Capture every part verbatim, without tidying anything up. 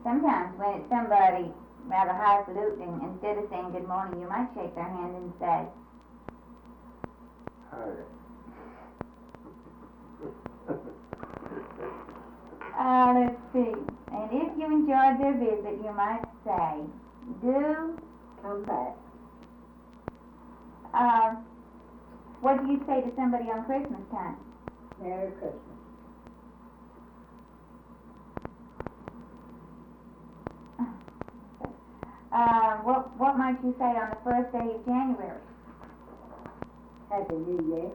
sometimes when it's somebody rather highfalutin, instead of saying good morning, you might shake their hand and say, Howdy. uh, let's see. And if you enjoyed their visit, you might say, do Come back. Uh, what do you say to somebody on Christmas time? Merry Christmas. Uh, what what might you say on the first day of January? Happy New Year.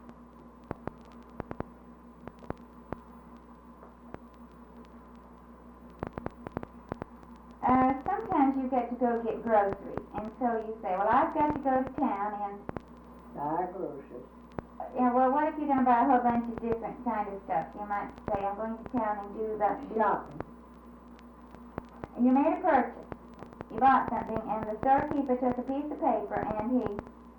Uh, sometimes you get to go get groceries, and so you say, well, I've got to go to town and, Buy groceries. yeah, well, what if you're going to buy a whole bunch of different kind of stuff? You might say, I'm going to town and do the, Shopping. and you made a purchase. You bought something, and the storekeeper took a piece of paper, and he,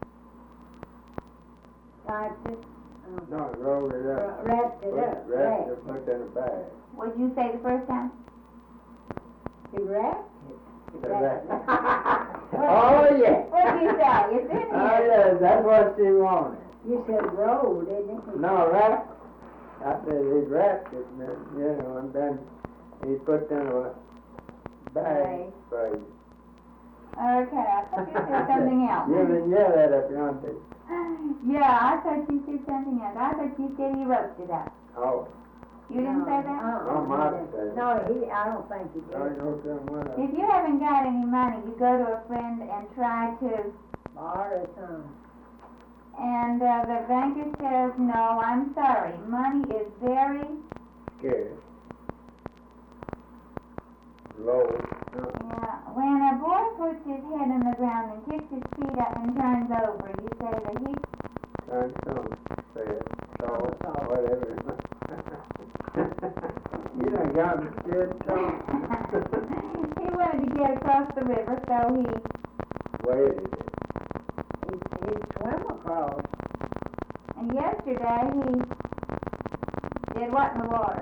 Typed it. um, No, rolled it up. Wrapped it Put- up. Wrapped Wrapped. it, put it in a bag. what did you say the first time? He wrapped it. He wrapped it. Oh, yeah. What did you say? It's in Oh, here. yeah, that's what she wanted. You said roll, didn't you? No, wrap. I said he wrapped it, and then, you know, and then he put it in a bag for you. Okay, I thought you said something else. You can yell at it if you want to. Yeah, I thought you said something else. I thought you said he wrote it up. Oh, You didn't say that? Uh-uh, Oh, he my didn't. mistake. No, he, I don't think he I did. know somewhere. If you haven't got any money, you go to a friend and try to, Borrow some. and uh, the banker says, no, I'm sorry, money is very, Scared. Low. yeah. When a boy puts his head in the ground and kicks his feet up and turns over, you say that he, Turn some, say it, salt, Salt. whatever. You done got me scared, Tom. he wanted to get across the river, so he, Waited it. He, he swam across. and yesterday he did what in the water?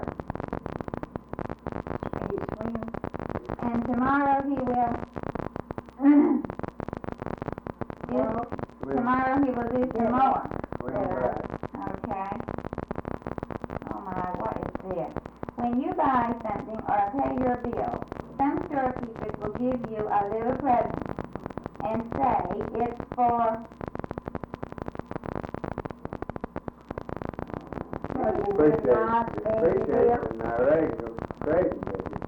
He swam. And tomorrow he will, do, tomorrow he will do some more. Swim back. Okay. Oh my, what is this? When you buy something or pay your bill, some storekeepers will give you a little present and say it's for, Appreciate it, appreciate it, and I reckon it's crazy with you.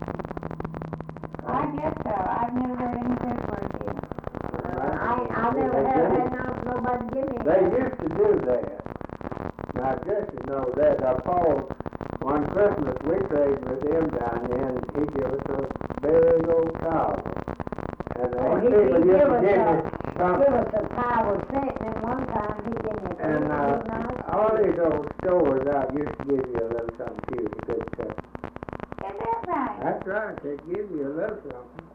I guess so. I've never heard any such word here. I, I never had, had no, nobody give me. They used to do that. Now, just to know that, uh, Paul, one Christmas we traded with him down there, and he gave us a big old cow. And Oh, uh, he- people he used give to us give a- me Give something. us a pile of cent, and one time he gave me a And pretty uh, nice. all these old stores out used to give you a little something too, if you could touch. Is that right? That's right, they give you a little something.